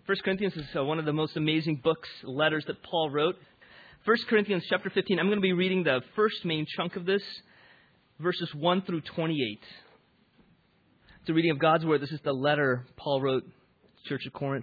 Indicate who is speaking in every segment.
Speaker 1: 1 Corinthians is one of the most amazing letters that Paul wrote. 1 Corinthians chapter 15, I'm going to be reading the first main chunk of this, verses 1 through 28. It's a reading of God's Word. This is the letter Paul wrote to the Church of Corinth.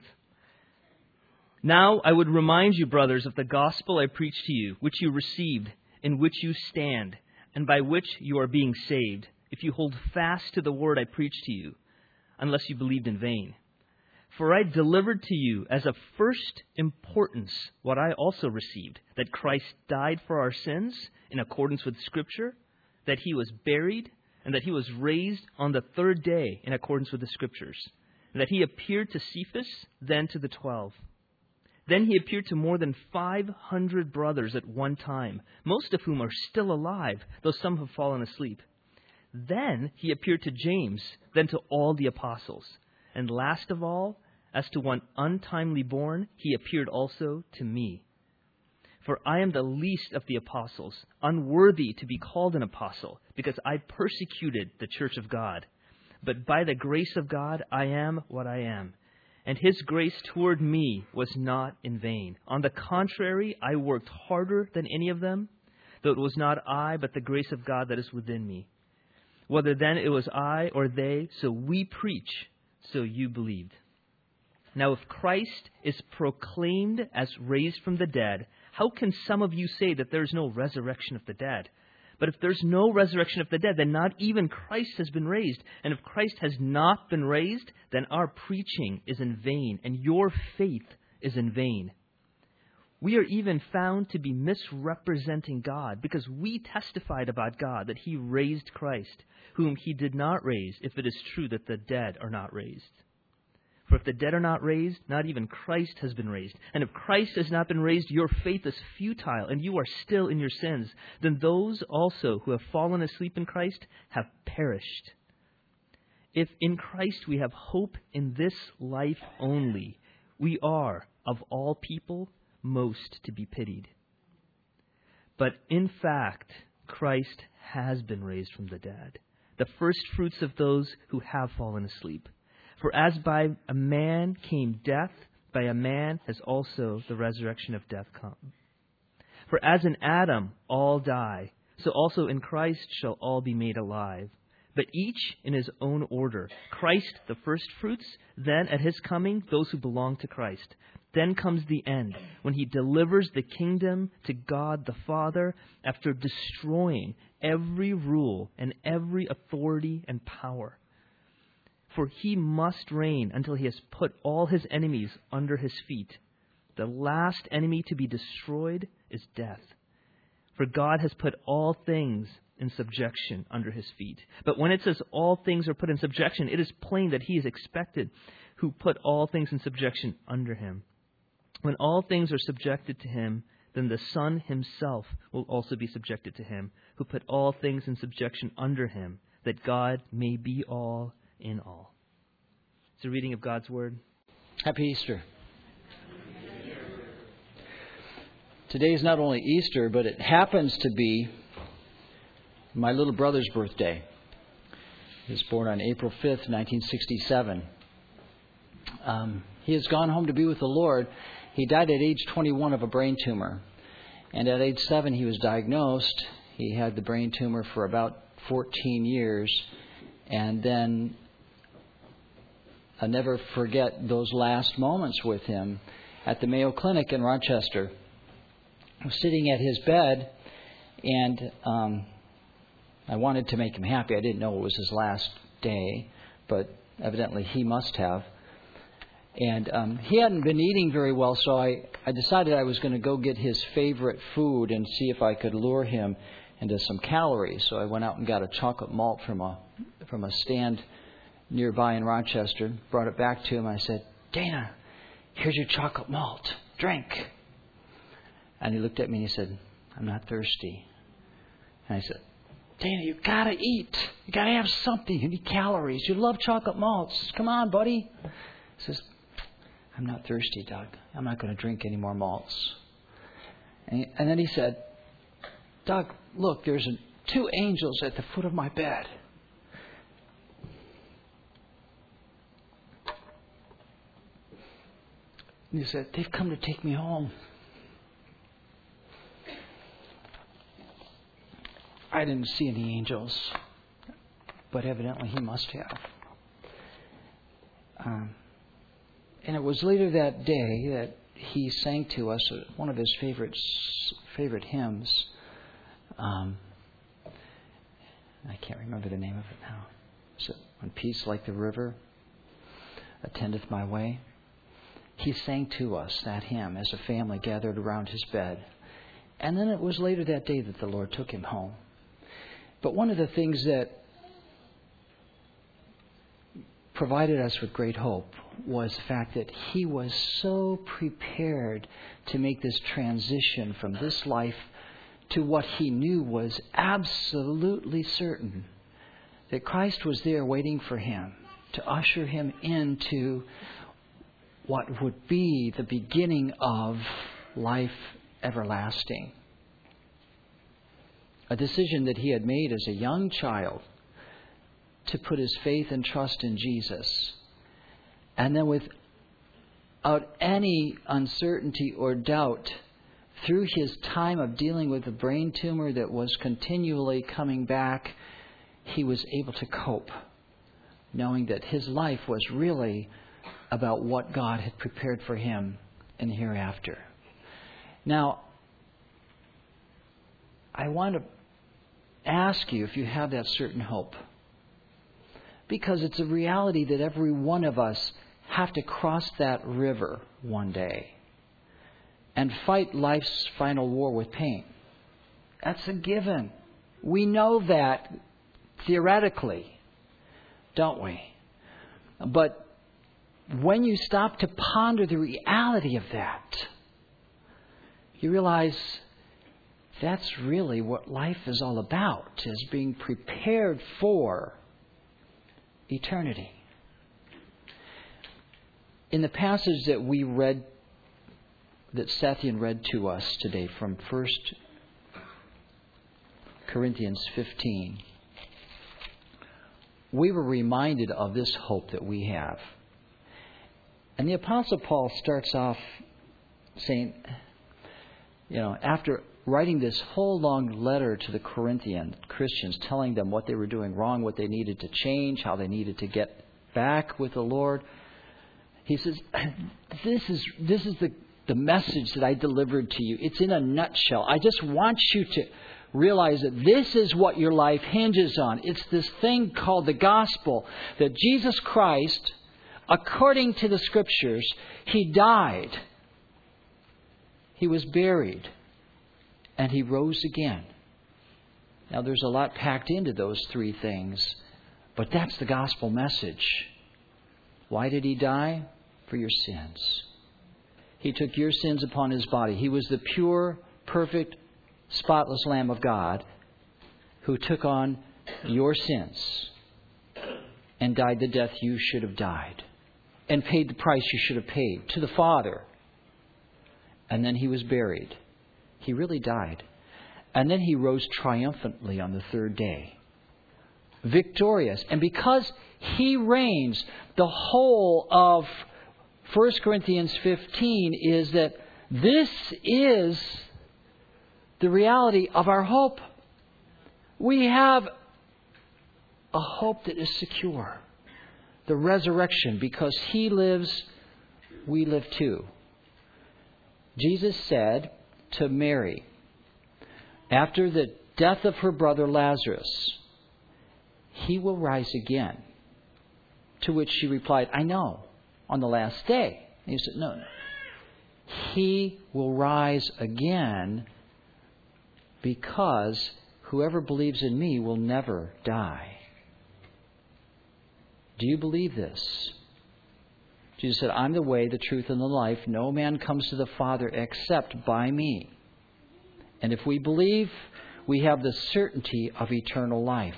Speaker 1: Now I would remind you, brothers, of the gospel I preached to you, which you received, in which you stand, and by which you are being saved, if you hold fast to the word I preached to you, unless you believed in vain. For I delivered to you as of first importance what I also received, that Christ died for our sins in accordance with Scripture, that he was buried, and that he was raised on the third day in accordance with the Scriptures, and that he appeared to Cephas, then to the 12. Then he appeared to more than 500 brothers at one time, most of whom are still alive, though some have fallen asleep. Then he appeared to James, then to all the apostles. And last of all, as to one untimely born, he appeared also to me. For I am the least of the apostles, unworthy to be called an apostle, because I persecuted the church of God. But by the grace of God, I am what I am. And his grace toward me was not in vain. On the contrary, I worked harder than any of them, though it was not I, but the grace of God that is within me. Whether then it was I or they, so we preach, so you believed. Now if Christ is proclaimed as raised from the dead, how can some of you say that there is no resurrection of the dead? But if there's no resurrection of the dead, then not even Christ has been raised. And if Christ has not been raised, then our preaching is in vain, and your faith is in vain. We are even found to be misrepresenting God, because we testified about God that he raised Christ, whom he did not raise, if it is true that the dead are not raised. For if the dead are not raised, not even Christ has been raised. And if Christ has not been raised, your faith is futile, and you are still in your sins. Then those also who have fallen asleep in Christ have perished. If in Christ we have hope in this life only, we are, of all people, most to be pitied. But in fact, Christ has been raised from the dead, the first fruits of those who have fallen asleep. For as by a man came death, by a man has also the resurrection of death come. For as in Adam all die, so also in Christ shall all be made alive. But each in his own order. Christ the first fruits, then at his coming those who belong to Christ. Then comes the end, when he delivers the kingdom to God the Father after destroying every rule and every authority and power. For he must reign until he has put all his enemies under his feet. The last enemy to be destroyed is death. For God has put all things in subjection under his feet. But when it says all things are put in subjection, it is plain that he is expected who put all things in subjection under him. When all things are subjected to him, then the Son himself will also be subjected to him, who put all things in subjection under him, that God may be all in all. It's a reading of God's Word.
Speaker 2: Happy Easter. Today is not only Easter, but it happens to be my little brother's birthday. He was born on April 5th, 1967. He has gone home to be with the Lord. He died at age 21 of a brain tumor. And at age 7, he was diagnosed. He had the brain tumor for about 14 years. And then I'll never forget those last moments with him at the Mayo Clinic in Rochester. I was sitting at his bed, and I wanted to make him happy. I didn't know it was his last day, but evidently he must have. And he hadn't been eating very well, so I decided I was going to go get his favorite food and see if I could lure him into some calories. So I went out and got a chocolate malt from a stand nearby in Rochester, brought it back to him. I said, "Dana, here's your chocolate malt. Drink." And he looked at me and he said, "I'm not thirsty." And I said, "Dana, you gotta eat. You gotta have something. You need calories. You love chocolate malts. Come on, buddy." He says, "I'm not thirsty, Doug. I'm not going to drink any more malts." And then he said, "Doug, look, there's 2 angels at the foot of my bed." And he said, they've come to take me home. I didn't see any angels, but evidently he must have. And it was later that day that he sang to us one of his favorite hymns. I can't remember the name of it now. Is it "When Peace Like the River Attendeth My Way"? He sang to us that hymn as a family gathered around his bed. And then it was later that day that the Lord took him home. But one of the things that provided us with great hope was the fact that he was so prepared to make this transition from this life to what he knew was absolutely certain, that Christ was there waiting for him to usher him into what would be the beginning of life everlasting. A decision that he had made as a young child to put his faith and trust in Jesus. And then without any uncertainty or doubt, through his time of dealing with a brain tumor that was continually coming back, he was able to cope, knowing that his life was really about what God had prepared for him in the hereafter. Now, I want to ask you if you have that certain hope. Because it's a reality that every one of us have to cross that river one day and fight life's final war with pain. That's a given. We know that theoretically, don't we? But when you stop to ponder the reality of that, you realize that's really what life is all about, is being prepared for eternity. In the passage that we read, that Sathian read to us today from 1 Corinthians 15, we were reminded of this hope that we have. And the Apostle Paul starts off saying, after writing this whole long letter to the Corinthian Christians, telling them what they were doing wrong, what they needed to change, how they needed to get back with the Lord, he says, this is the message that I delivered to you. It's in a nutshell. I just want you to realize that this is what your life hinges on. It's this thing called the gospel, that Jesus Christ, according to the Scriptures, He died, He was buried, and He rose again. Now, there's a lot packed into those three things, but that's the gospel message. Why did He die? For your sins. He took your sins upon His body. He was the pure, perfect, spotless Lamb of God who took on your sins and died the death you should have died and paid the price you should have paid to the Father. And then He was buried. He really died. And then He rose triumphantly on the third day. Victorious. And because He reigns, the whole of 1 Corinthians 15 is that this is the reality of our hope. We have a hope that is secure. The resurrection. Because He lives, we live too. Jesus said to Mary, after the death of her brother Lazarus, He will rise again. To which she replied, I know, on the last day. And He said, no. He will rise again because whoever believes in Me will never die. Do you believe this? Jesus said, I'm the way, the truth, and the life. No man comes to the Father except by Me. And if we believe, we have the certainty of eternal life.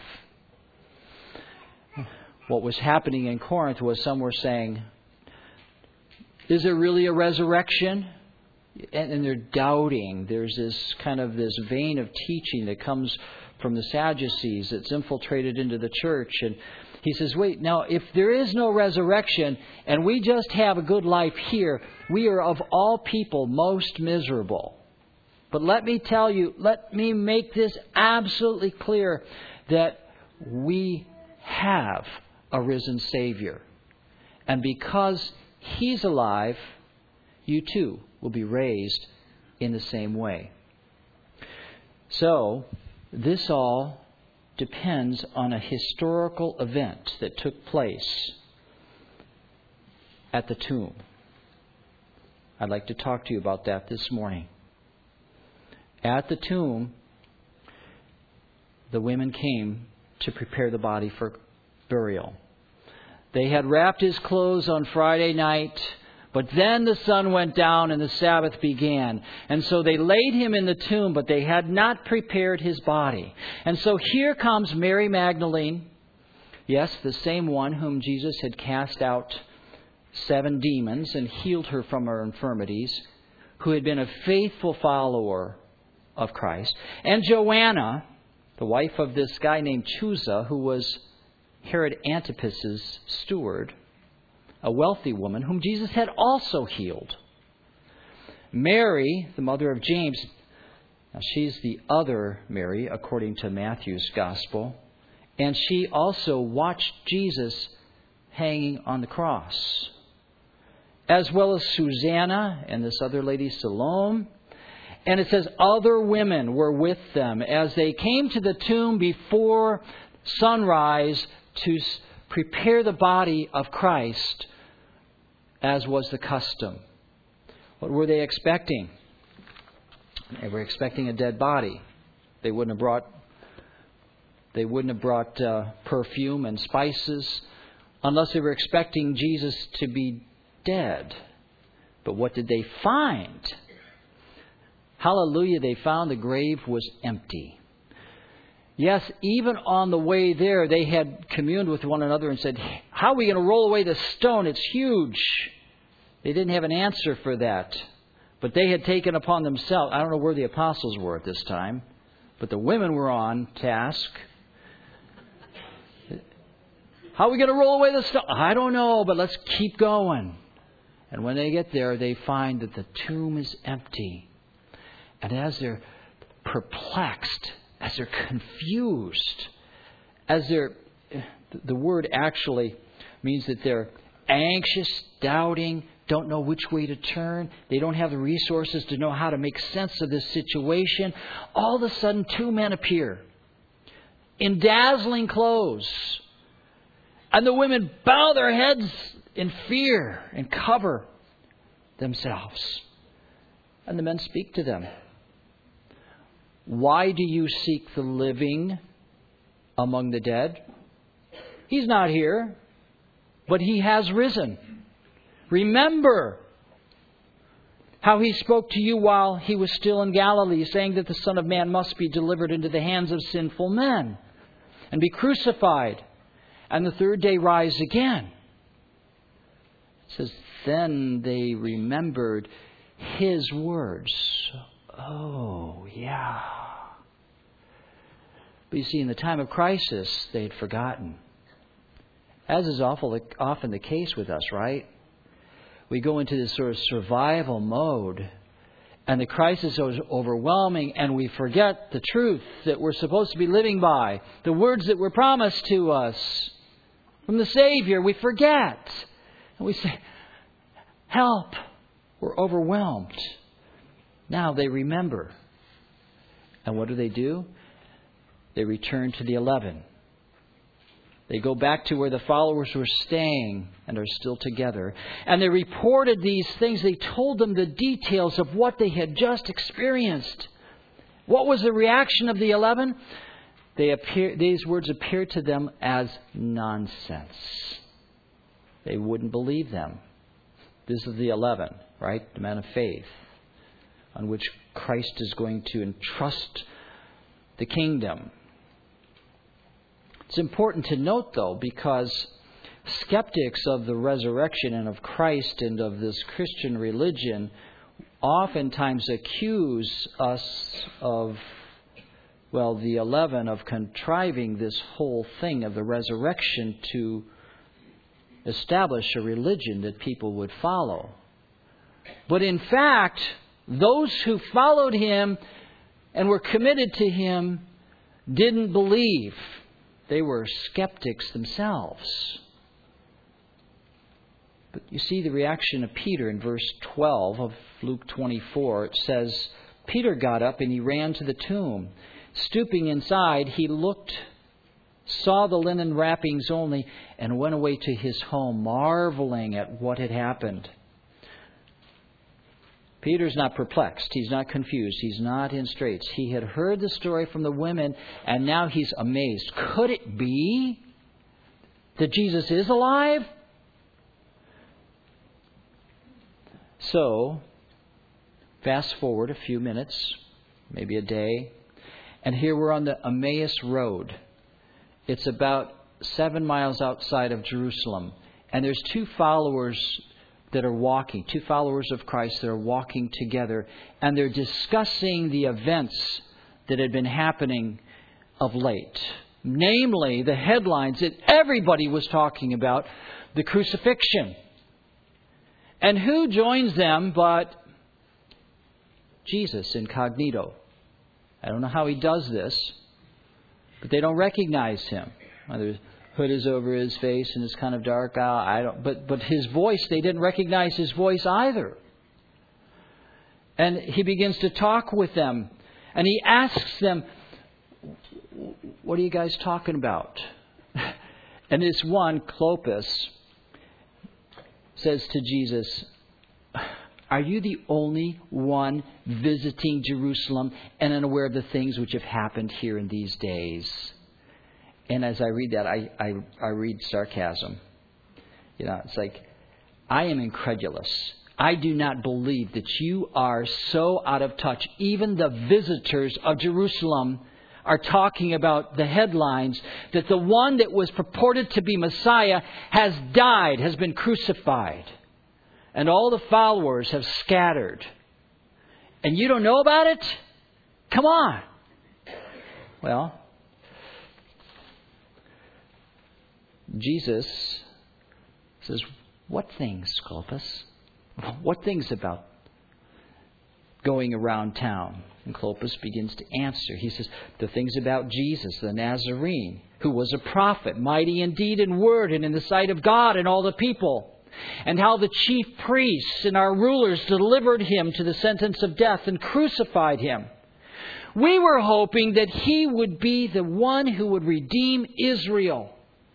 Speaker 2: What was happening in Corinth was some were saying, is there really a resurrection? And they're doubting. There's this vein of teaching that comes from the Sadducees that's infiltrated into the church. He says, wait, now if there is no resurrection and we just have a good life here, we are of all people most miserable. But let me tell you, let me make this absolutely clear that we have a risen Savior. And because He's alive, you too will be raised in the same way. So, this all depends on a historical event that took place at the tomb. I'd like to talk to you about that this morning. At the tomb, the women came to prepare the body for burial. They had wrapped his clothes on Friday night, but then the sun went down and the Sabbath began. And so they laid him in the tomb, but they had not prepared his body. And so here comes Mary Magdalene. Yes, the same one whom Jesus had cast out 7 demons and healed her from her infirmities, who had been a faithful follower of Christ. And Joanna, the wife of this guy named Chuza, who was Herod Antipas's steward, a wealthy woman whom Jesus had also healed. Mary, the mother of James, now she's the other Mary according to Matthew's gospel, and she also watched Jesus hanging on the cross, as well as Susanna and this other lady Salome. And it says other women were with them as they came to the tomb before sunrise to prepare the body of Christ, as was the custom. What were they expecting? They were expecting a dead body. They wouldn't have brought perfume and spices unless they were expecting Jesus to be dead. But what did they find? Hallelujah, they found the grave was empty. Yes, even on the way there, they had communed with one another and said, how are we going to roll away the stone? It's huge. They didn't have an answer for that. But they had taken upon themselves, I don't know where the apostles were at this time, but the women were on task. How are we going to roll away the stone? I don't know, but let's keep going. And when they get there, they find that the tomb is empty. And as they're perplexed, as they're confused, the word actually means that they're anxious, doubting, don't know which way to turn. They don't have the resources to know how to make sense of this situation. All of a sudden, 2 men appear in dazzling clothes. And the women bow their heads in fear and cover themselves. And the men speak to them. Why do you seek the living among the dead? He's not here, but He has risen. Remember how He spoke to you while He was still in Galilee, saying that the Son of Man must be delivered into the hands of sinful men and be crucified, and the 3rd day rise again. It says, then they remembered His words. Oh, yeah. But you see, in the time of crisis, they had forgotten. As is often the case with us, right? We go into this sort of survival mode, and the crisis is overwhelming, and we forget the truth that we're supposed to be living by, the words that were promised to us from the Savior. We forget. And we say, help. We're overwhelmed. Now they remember. And what do? They return to the 11. They go back to where the followers were staying and are still together. And they reported these things. They told them the details of what they had just experienced. What was the reaction of the 11? These words appeared to them as nonsense. They wouldn't believe them. This is the 11, right? The men of faith, on which Christ is going to entrust the kingdom. It's important to note, though, because skeptics of the resurrection and of Christ and of this Christian religion oftentimes accuse us of Well, the 11 of contriving this whole thing of the resurrection to establish a religion that people would follow. But in fact, those who followed him and were committed to him didn't believe. They were skeptics themselves. But you see the reaction of Peter in verse 12 of Luke 24. It says, Peter got up and he ran to the tomb. Stooping inside, he looked, saw the linen wrappings only, and went away to his home, marveling at what had happened. Peter's not perplexed. He's not confused. He's not in straits. He had heard the story from the women, and now he's amazed. Could it be that Jesus is alive? So, fast forward a few minutes, maybe a day, and here we're on the Emmaus Road. It's about 7 miles outside of Jerusalem, and there's two followers that are walking, two followers of Christ that are walking together, and they're discussing the events that had been happening of late. Namely, the headlines that everybody was talking about, the crucifixion. And who joins them but Jesus incognito? I don't know how he does this, but they don't recognize him. His hood is over his face and it's kind of dark. But his voice, they didn't recognize his voice either. And he begins to talk with them, and he asks them, "What are you guys talking about?" And this one, Clopas, says to Jesus, "Are you the only one visiting Jerusalem and unaware of the things which have happened here in these days?" And as I read that, I read sarcasm. You know, it's like, I am incredulous. I do not believe that you are so out of touch. Even the visitors of Jerusalem are talking about the headlines that the one that was purported to be Messiah has died, has been crucified. And all the followers have scattered. And you don't know about it? Come on. Well, Jesus says, "What things, Clopas? What things about going around town?" And Clopas begins to answer. He says, "The things about Jesus, the Nazarene, who was a prophet, mighty in deed and word, and in the sight of God and all the people. And how the chief priests and our rulers delivered him to the sentence of death and crucified him. We were hoping that he would be the one who would redeem Israel.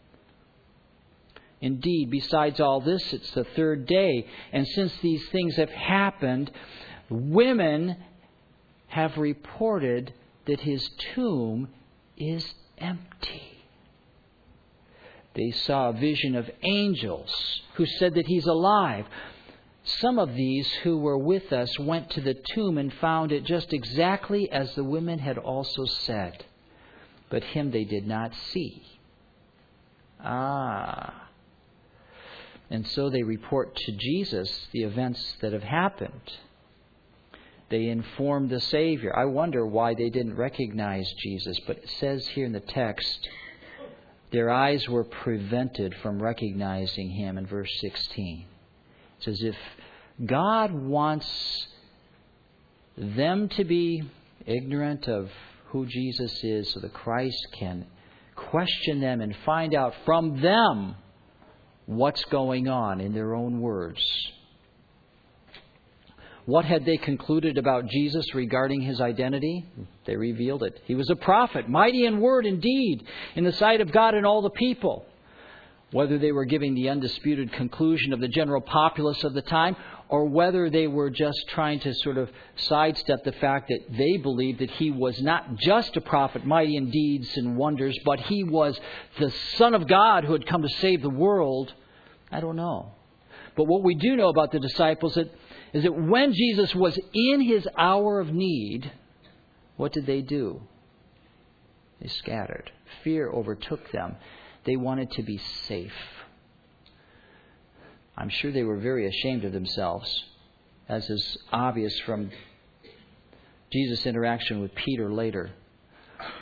Speaker 2: Indeed, besides all this, it's the third day. And since these things have happened, women have reported that his tomb is empty. They saw a vision of angels who said that he's alive. Some of these who were with us went to the tomb and found it just exactly as the women had also said. But him they did not see." And so they report to Jesus the events that have happened. They informed the Savior. I wonder why they didn't recognize Jesus. But it says here in the text, their eyes were prevented from recognizing him in verse 16. It's as if God wants them to be ignorant of who Jesus is so that Christ can question them and find out from them what's going on in their own words. What had they concluded about Jesus regarding his identity? They revealed it. He was a prophet, mighty in word and deed, in the sight of God and all the people. Whether they were giving the undisputed conclusion of the general populace of the time, or whether they were just trying to sort of sidestep the fact that they believed that he was not just a prophet, mighty in deeds and wonders, but he was the Son of God who had come to save the world, I don't know. But what we do know about the disciples is that when Jesus was in his hour of need, what did they do? They scattered. Fear overtook them. They wanted to be safe. I'm sure they were very ashamed of themselves, as is obvious from Jesus' interaction with Peter later.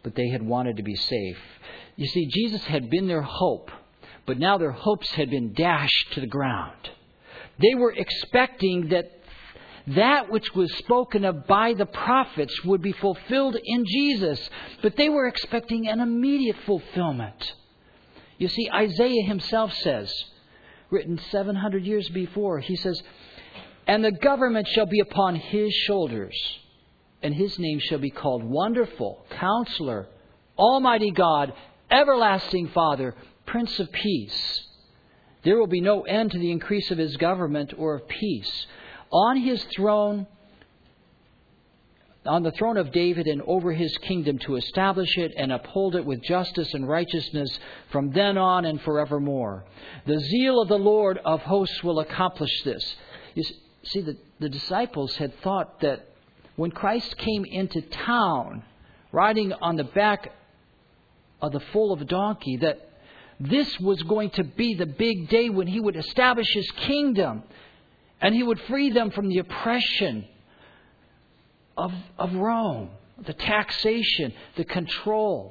Speaker 2: but they had wanted to be safe. You see, Jesus had been their hope, but now their hopes had been dashed to the ground. They were expecting that which was spoken of by the prophets would be fulfilled in Jesus, but they were expecting an immediate fulfillment. You see, Isaiah himself says, written 700 years before, he says, "And the government shall be upon his shoulders, and his name shall be called Wonderful, Counselor, Almighty God, Everlasting Father, Prince of Peace. There will be no end to the increase of his government or of peace. On his throne, on the throne of David and over his kingdom, to establish it and uphold it with justice and righteousness from then on and forevermore. The zeal of the Lord of hosts will accomplish this." You see, the disciples had thought that when Christ came into town, riding on the back of the foal of a donkey, that this was going to be the big day when he would establish his kingdom and he would free them from the oppression of Rome, the taxation, the control.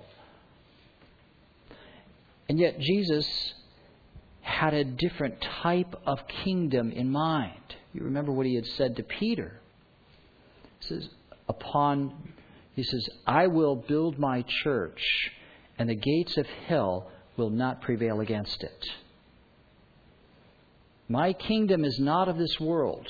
Speaker 2: And yet Jesus had a different type of kingdom in mind. You remember what he had said to Peter. He says, "I will build my church, and the gates of hell will not prevail against it." My kingdom is not of this world.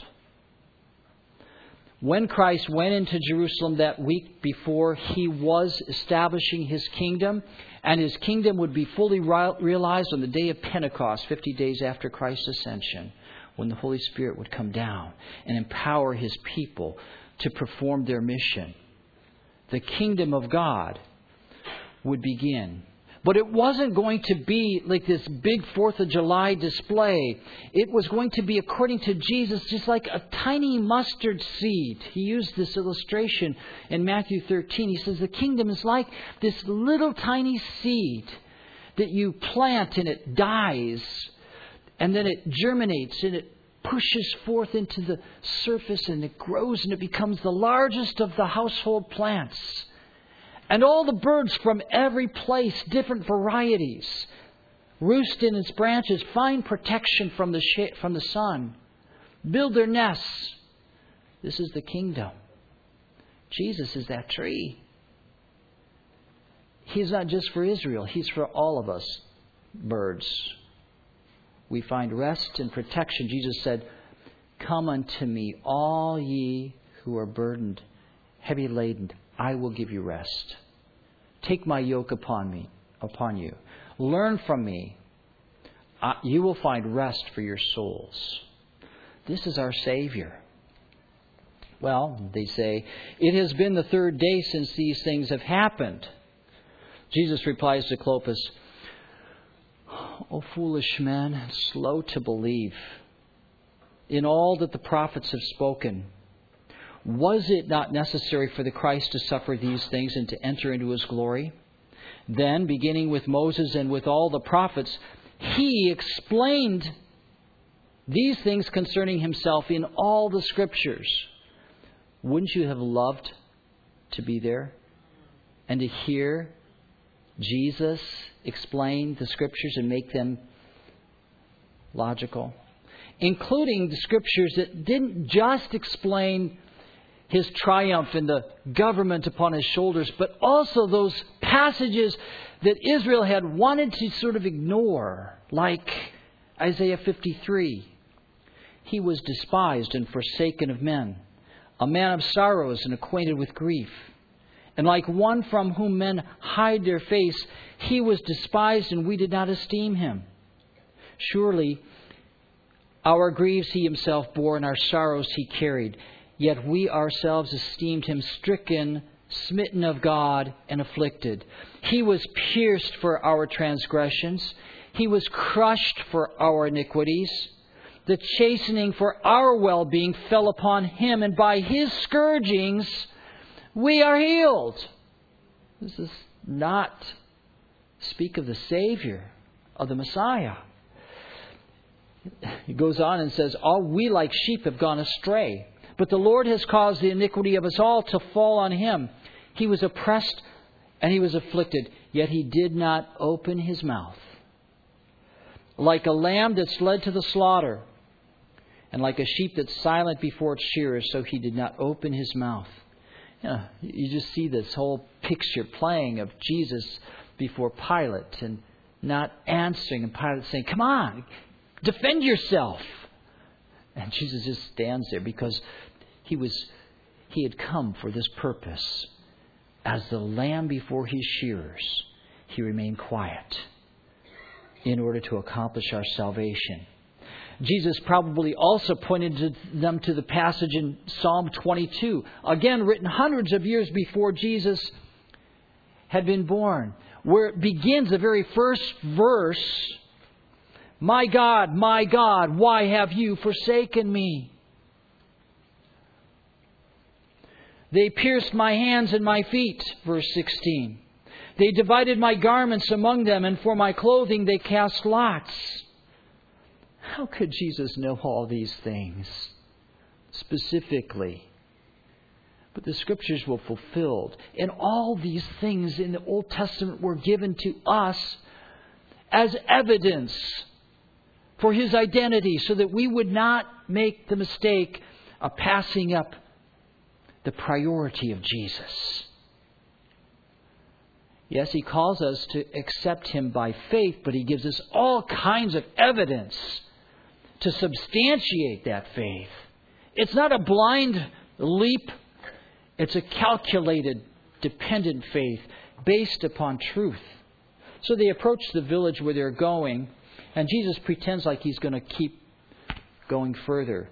Speaker 2: When Christ went into Jerusalem that week before, he was establishing his kingdom, and his kingdom would be fully realized on the day of Pentecost, 50 days after Christ's ascension, when the Holy Spirit would come down and empower his people to perform their mission. The kingdom of God would begin. But it wasn't going to be like this big 4th of July display. It was going to be, according to Jesus, just like a tiny mustard seed. He used this illustration in Matthew 13. He says the kingdom is like this little tiny seed that you plant and it dies. And then it germinates and it pushes forth into the surface and it grows and it becomes the largest of the household plants. And all the birds from every place, different varieties, roost in its branches, find protection from the sun, build their nests. This is the kingdom. Jesus is that tree. He's not just for Israel. He's for all of us, birds. We find rest and protection. Jesus said, "Come unto me, all ye who are burdened, heavy laden. I will give you rest. Take my yoke upon you. Learn from me. You will find rest for your souls." This is our Savior. Well, they say, "It has been the 3rd day since these things have happened." Jesus replies to Clopas, "O foolish man, slow to believe in all that the prophets have spoken. Was it not necessary for the Christ to suffer these things and to enter into his glory?" Then, beginning with Moses and with all the prophets, he explained these things concerning himself in all the Scriptures. Wouldn't you have loved to be there and to hear Jesus explain the Scriptures and make them logical? Including the Scriptures that didn't just explain his triumph and the government upon his shoulders, but also those passages that Israel had wanted to sort of ignore, like Isaiah 53. "He was despised and forsaken of men, a man of sorrows and acquainted with grief. And like one from whom men hide their face, he was despised and we did not esteem him. Surely our griefs he himself bore and our sorrows he carried. Yet we ourselves esteemed him stricken, smitten of God, and afflicted. He was pierced for our transgressions. He was crushed for our iniquities. The chastening for our well-being fell upon him, and by his scourgings we are healed." This does not speak of the Savior, of the Messiah. He goes on and says, "All we like sheep have gone astray. But the Lord has caused the iniquity of us all to fall on him. He was oppressed and he was afflicted, yet he did not open his mouth. Like a lamb that's led to the slaughter, and like a sheep that's silent before its shearers, so he did not open his mouth. You just see this whole picture playing of Jesus before Pilate and not answering, and Pilate saying, "Come on, defend yourself." And Jesus just stands there because he had come for this purpose. As the lamb before his shearers, he remained quiet in order to accomplish our salvation. Jesus probably also pointed them to the passage in Psalm 22, again written hundreds of years before Jesus had been born, where it begins the very first verse, my God, why have you forsaken me? They pierced my hands and my feet, verse 16. They divided my garments among them, and for my clothing they cast lots. How could Jesus know all these things specifically? But the Scriptures were fulfilled. And all these things in the Old Testament were given to us as evidence for His identity, so that we would not make the mistake of passing up the priority of Jesus. Yes, He calls us to accept Him by faith, but He gives us all kinds of evidence to substantiate that faith. It's not a blind leap. It's a calculated, dependent faith based upon truth. So they approach the village where they're going, and Jesus pretends like He's going to keep going further.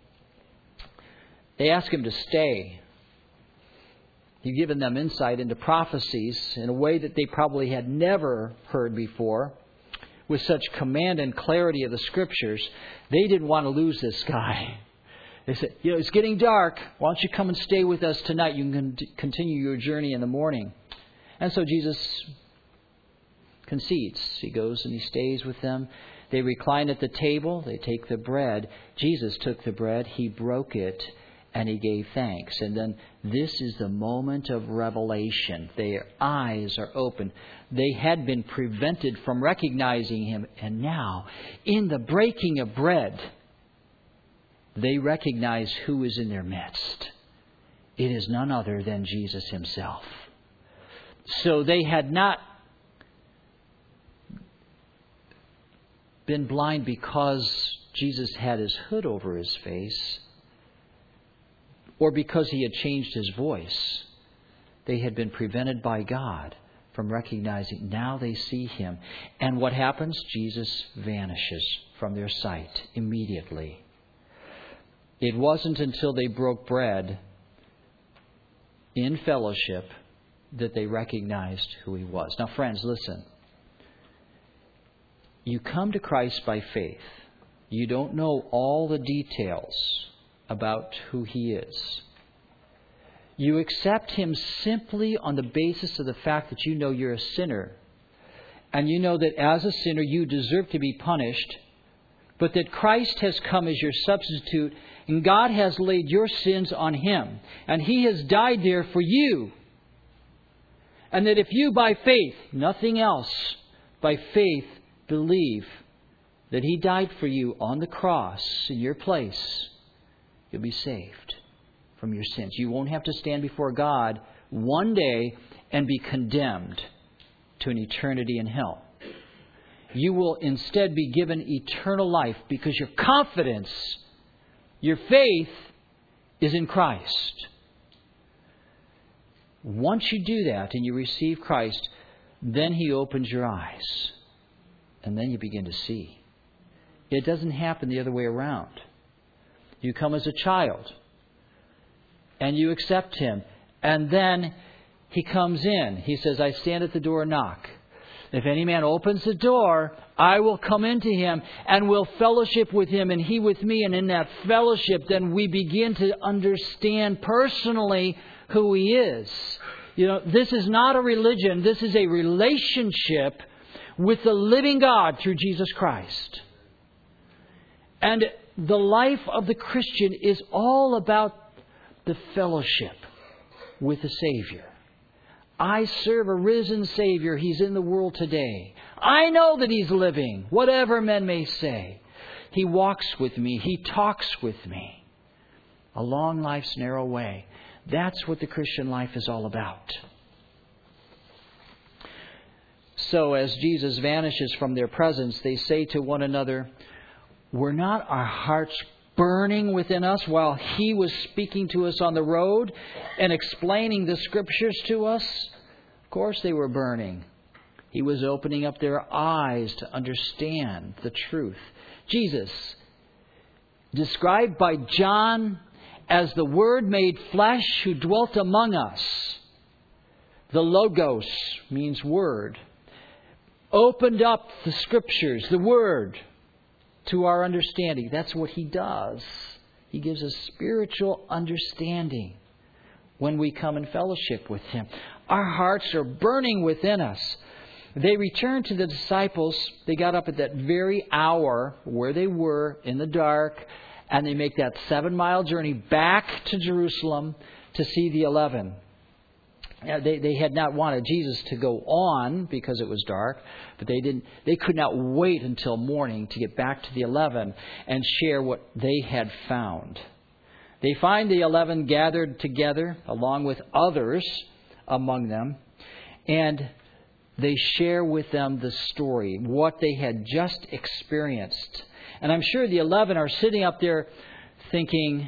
Speaker 2: They ask Him to stay. He's given them insight into prophecies in a way that they probably had never heard before. With such command and clarity of the Scriptures, they didn't want to lose this guy. They said, it's getting dark. Why don't you come and stay with us tonight? You can continue your journey in the morning. And so Jesus concedes. He goes and He stays with them. They recline at the table. They take the bread. Jesus took the bread. He broke it. And He gave thanks. And then this is the moment of revelation. Their eyes are open. They had been prevented from recognizing Him. And now, in the breaking of bread, they recognize who is in their midst. It is none other than Jesus Himself. So they had not been blind because Jesus had His hood over His face, or because He had changed His voice. They had been prevented by God from recognizing. Now they see Him. And what happens? Jesus vanishes from their sight immediately. It wasn't until they broke bread in fellowship that they recognized who He was. Now, friends, listen. You come to Christ by faith. You don't know all the details about who He is. You accept Him simply on the basis of the fact that you know you're a sinner. And you know that as a sinner you deserve to be punished, but that Christ has come as your substitute, and God has laid your sins on Him. And He has died there for you. And that if you by faith, nothing else, by faith believe that He died for you on the cross in your place, you'll be saved from your sins. You won't have to stand before God one day and be condemned to an eternity in hell. You will instead be given eternal life because your confidence, your faith is in Christ. Once you do that and you receive Christ, then He opens your eyes. And then you begin to see. It doesn't happen the other way around. You come as a child and you accept Him. And then He comes in. He says, I stand at the door and knock. If any man opens the door, I will come into him and will fellowship with him and he with me. And in that fellowship, then we begin to understand personally who He is. This is not a religion. This is a relationship with the living God through Jesus Christ. And the life of the Christian is all about the fellowship with the Savior. I serve a risen Savior. He's in the world today. I know that He's living, whatever men may say. He walks with me. He talks with me along life's narrow way. That's what the Christian life is all about. So as Jesus vanishes from their presence, they say to one another, were not our hearts burning within us while He was speaking to us on the road and explaining the Scriptures to us? Of course they were burning. He was opening up their eyes to understand the truth. Jesus, described by John as the Word made flesh who dwelt among us. The Logos means Word. Opened up the Scriptures, the Word, to our understanding. That's what He does. He gives us spiritual understanding when we come in fellowship with Him. Our hearts are burning within us. They returned to the disciples. They got up at that very hour where they were in the dark, and they make that 7-mile journey back to Jerusalem to see the 11. They had not wanted Jesus to go on because it was dark, but they could not wait until morning to get back to the 11 and share what they had found. They find the 11 gathered together along with others among them, and they share with them the story, what they had just experienced. And I'm sure the 11 are sitting up there thinking,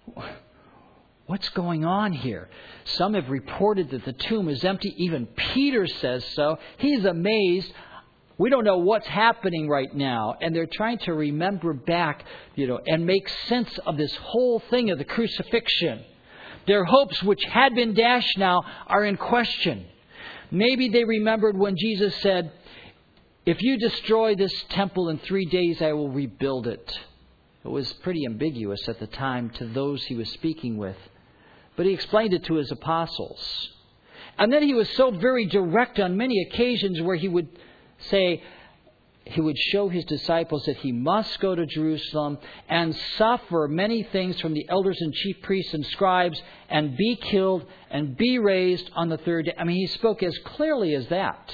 Speaker 2: what's going on here? Some have reported that the tomb is empty. Even Peter says so. He's amazed. We don't know what's happening right now. And they're trying to remember back, and make sense of this whole thing of the crucifixion. Their hopes, which had been dashed now, are in question. Maybe they remembered when Jesus said, if you destroy this temple in 3 days, I will rebuild it. It was pretty ambiguous at the time to those He was speaking with. But He explained it to His apostles. And then He was so very direct on many occasions where He would say, He would show His disciples that He must go to Jerusalem and suffer many things from the elders and chief priests and scribes and be killed and be raised on the third day. I mean, He spoke as clearly as that.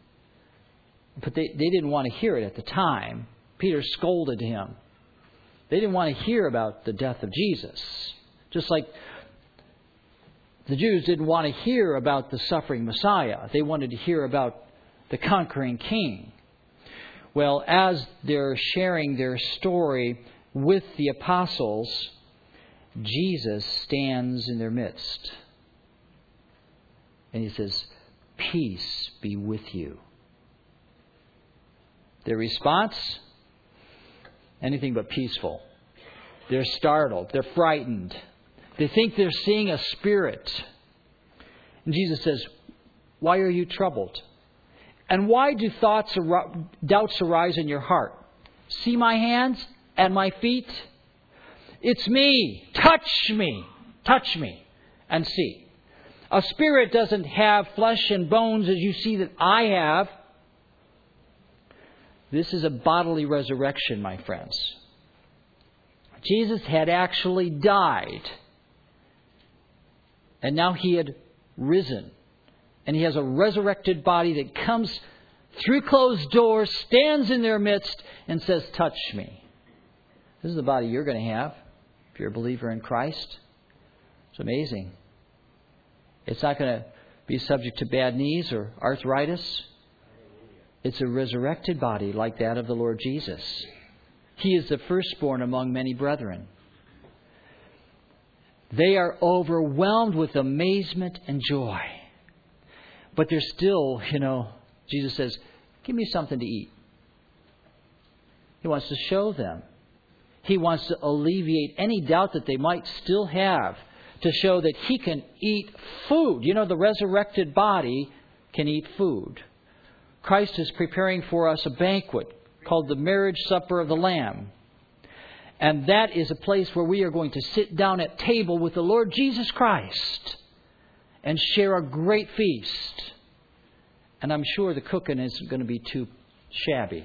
Speaker 2: But they didn't want to hear it at the time. Peter scolded him. They didn't want to hear about the death of Jesus. Just like the Jews didn't want to hear about the suffering Messiah. They wanted to hear about the conquering King. Well, as they're sharing their story with the apostles, Jesus stands in their midst. And He says, peace be with you. Their response? Anything but peaceful. They're startled. They're frightened. They think they're seeing a spirit. And Jesus says, why are you troubled? And why do doubts arise in your heart? See my hands and my feet? It's me. Touch me. Touch me and see. A spirit doesn't have flesh and bones as you see that I have. This is a bodily resurrection, my friends. Jesus had actually died. And now He had risen. And He has a resurrected body that comes through closed doors, stands in their midst, and says, touch me. This is the body you're going to have if you're a believer in Christ. It's amazing. It's not going to be subject to bad knees or arthritis. It's a resurrected body like that of the Lord Jesus. He is the firstborn among many brethren. They are overwhelmed with amazement and joy. But they're still, Jesus says, give me something to eat. He wants to show them. He wants to alleviate any doubt that they might still have, to show that He can eat food. The resurrected body can eat food. Christ is preparing for us a banquet called the marriage supper of the Lamb. And that is a place where we are going to sit down at table with the Lord Jesus Christ and share a great feast. And I'm sure the cooking isn't going to be too shabby.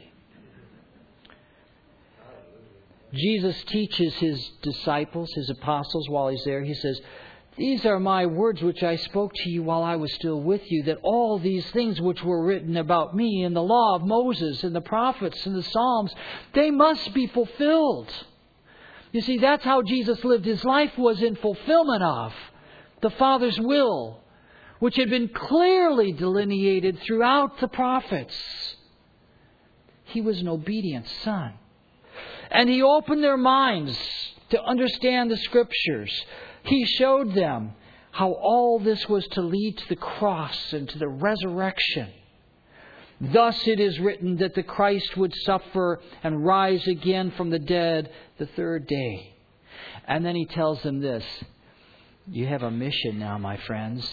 Speaker 2: Jesus teaches His disciples, His apostles, while He's there. He says, These are my words which I spoke to you while I was still with you, that all these things which were written about me in the law of Moses and the prophets and the Psalms, they must be fulfilled. You see, that's how Jesus lived his life, was in fulfillment of the Father's will, which had been clearly delineated throughout the prophets. He was an obedient Son. And He opened their minds to understand the Scriptures. He showed them how all this was to lead to the cross and to the resurrection. Thus it is written that the Christ would suffer and rise again from the dead the third day. And then He tells them this: you have a mission now, my friends.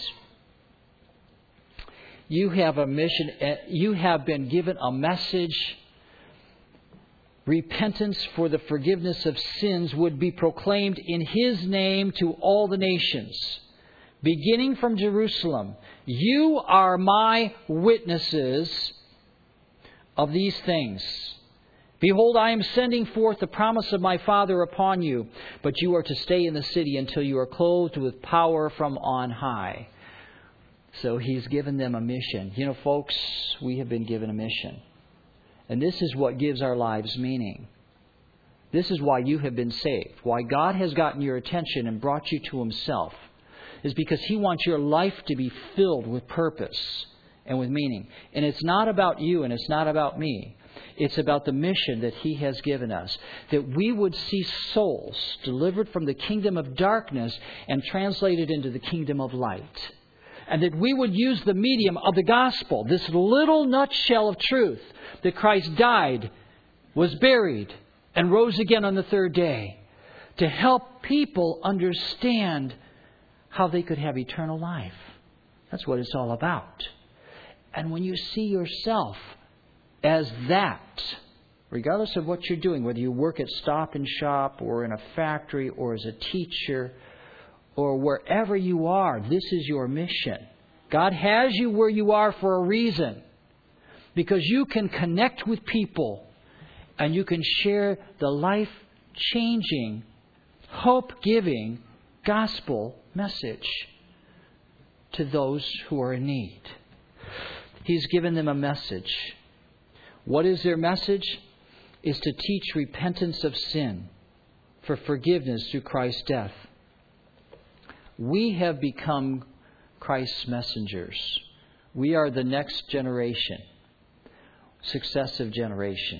Speaker 2: You have a mission. You have been given a message. Repentance for the forgiveness of sins would be proclaimed in His name to all the nations, beginning from Jerusalem. You are my witnesses of these things. Behold, I am sending forth the promise of my Father upon you, but you are to stay in the city until you are clothed with power from on high. So He's given them a mission. You know, folks, we have been given a mission. And this is what gives our lives meaning. This is why you have been saved. Why God has gotten your attention and brought you to Himself is because He wants your life to be filled with purpose and with meaning. And it's not about you and it's not about me. It's about the mission that He has given us. That we would see souls delivered from the kingdom of darkness and translated into the kingdom of light. And that we would use the medium of the gospel, this little nutshell of truth, that Christ died, was buried, and rose again on the third day, to help people understand how they could have eternal life. That's what it's all about. And when you see yourself as that, regardless of what you're doing, whether you work at Stop and Shop or in a factory or as a teacher or wherever you are, this is your mission. God has you where you are for a reason. Because you can connect with people and you can share the life-changing, hope-giving gospel message to those who are in need. He's given them a message. What is their message? Is to teach repentance of sin for forgiveness through Christ's death. We have become Christ's messengers. We are the next generation, successive generation.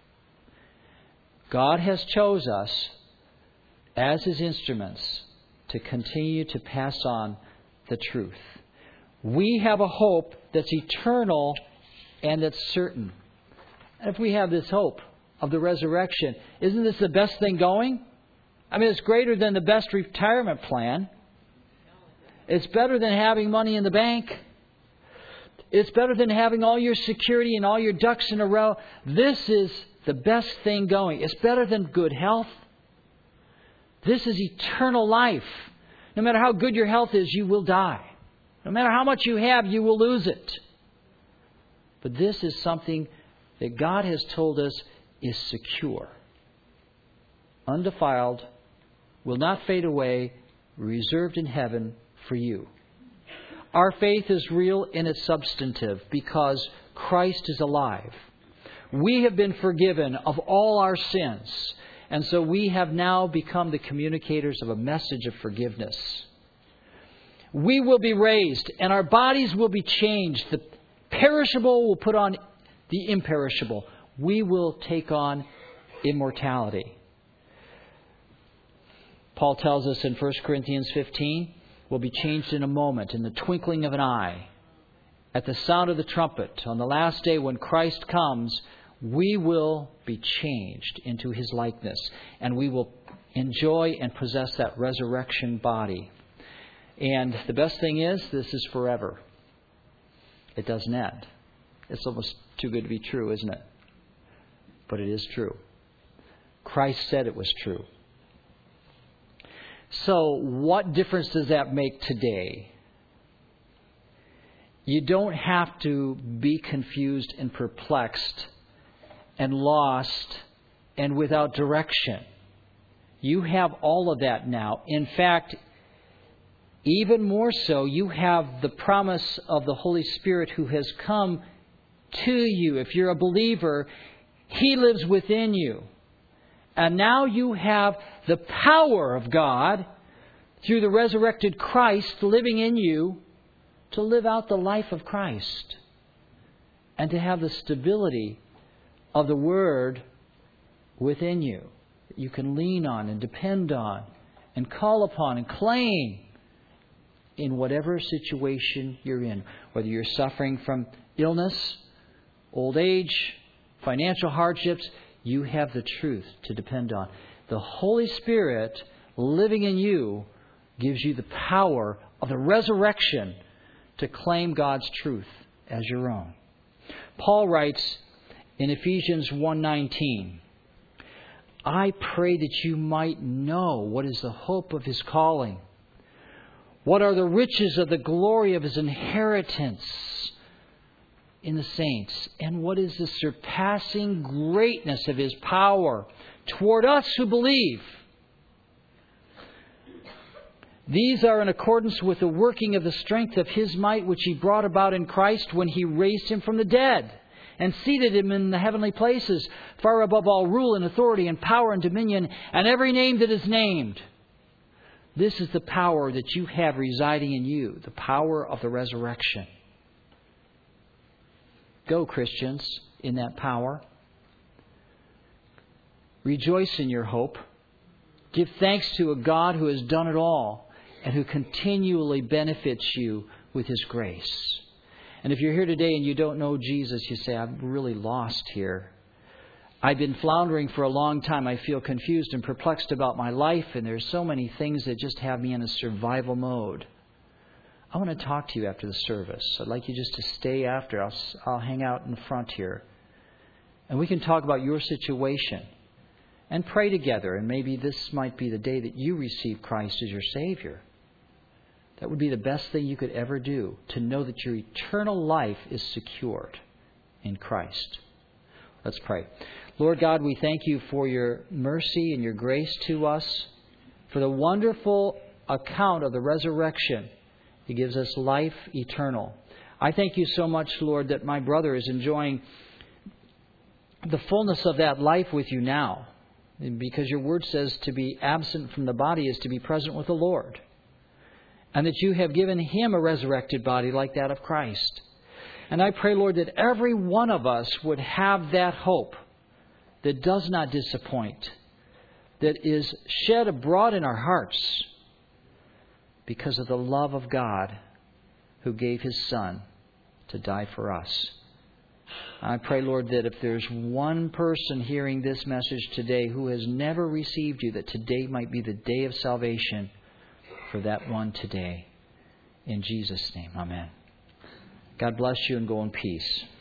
Speaker 2: God has chose us as His instruments to continue to pass on the truth. We have a hope that's eternal and that's certain. And if we have this hope of the resurrection, isn't this the best thing going? I mean, it's greater than the best retirement plan. It's better than having money in the bank. It's better than having all your security and all your ducks in a row. This is the best thing going. It's better than good health. This is eternal life. No matter how good your health is, you will die. No matter how much you have, you will lose it. But this is something that God has told us is secure, undefiled, will not fade away, reserved in heaven for you. Our faith is real in its substantive because Christ is alive. We have been forgiven of all our sins. And so we have now become the communicators of a message of forgiveness. We will be raised and our bodies will be changed. The perishable will put on the imperishable. We will take on immortality. Paul tells us in 1 Corinthians 15, we'll be changed in a moment, in the twinkling of an eye. At the sound of the trumpet, on the last day when Christ comes, we will be changed into His likeness. And we will enjoy and possess that resurrection body. And the best thing is, this is forever. It doesn't end. It's almost too good to be true, isn't it? But it is true. Christ said it was true. So, what difference does that make today? You don't have to be confused and perplexed and lost and without direction. You have all of that now. In fact, even more so, you have the promise of the Holy Spirit who has come to you. If you're a believer, He lives within you. And now you have the power of God through the resurrected Christ living in you to live out the life of Christ and to have the stability of the Word within you that you can lean on and depend on and call upon and claim in whatever situation you're in. Whether you're suffering from illness, old age, financial hardships, you have the truth to depend on. The Holy Spirit living in you gives you the power of the resurrection to claim God's truth as your own. Paul writes in Ephesians 1:19, I pray that you might know what is the hope of His calling. What are the riches of the glory of His inheritance in the saints? And what is the surpassing greatness of His power toward us who believe? These are in accordance with the working of the strength of His might, which He brought about in Christ when He raised Him from the dead and seated Him in the heavenly places, far above all rule and authority and power and dominion, and every name that is named. This is the power that you have residing in you, the power of the resurrection. Go, Christians, in that power. Rejoice in your hope. Give thanks to a God who has done it all and who continually benefits you with His grace. And if you're here today and you don't know Jesus, you say, I'm really lost here. I've been floundering for a long time. I feel confused and perplexed about my life, and there's so many things that just have me in a survival mode. I want to talk to you after the service. I'd like you just to stay after. I'll hang out in the front here. And we can talk about your situation and pray together. And maybe this might be the day that you receive Christ as your Savior. That would be the best thing you could ever do, to know that your eternal life is secured in Christ. Let's pray. Lord God, we thank You for Your mercy and Your grace to us, for the wonderful account of the resurrection. It gives us life eternal. I thank You so much, Lord, that my brother is enjoying the fullness of that life with You now. Because Your word says to be absent from the body is to be present with the Lord. And that You have given him a resurrected body like that of Christ. And I pray, Lord, that every one of us would have that hope that does not disappoint, that is shed abroad in our hearts because of the love of God who gave His Son to die for us. I pray, Lord, that if there's one person hearing this message today who has never received You, that today might be the day of salvation for that one today. In Jesus' name, amen. God bless you and go in peace.